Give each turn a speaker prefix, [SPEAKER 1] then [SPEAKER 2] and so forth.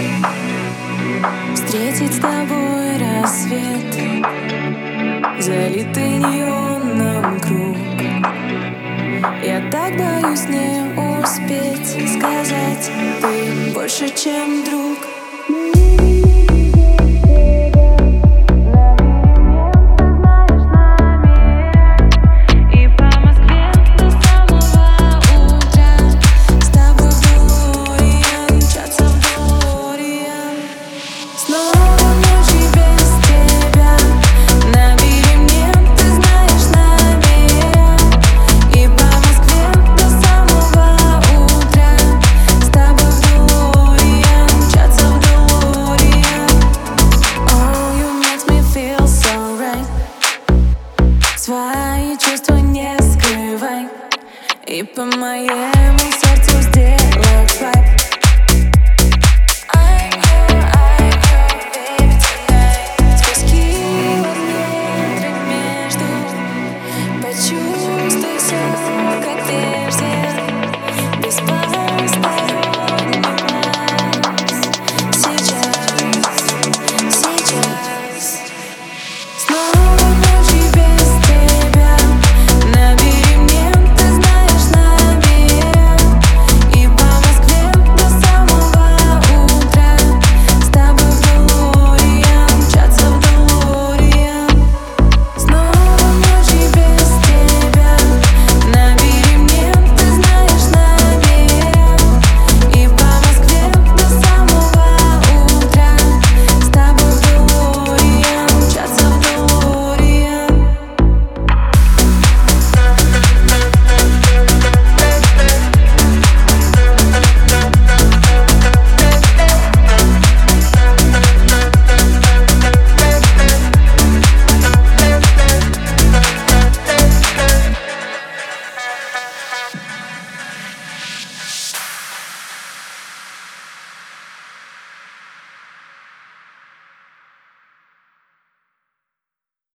[SPEAKER 1] Встретить с тобой рассвет, залитый неоном круг. Я так боюсь не успеть сказать: ты больше, чем друг. Свои чувства не скрывай, и по моему сердцу здесь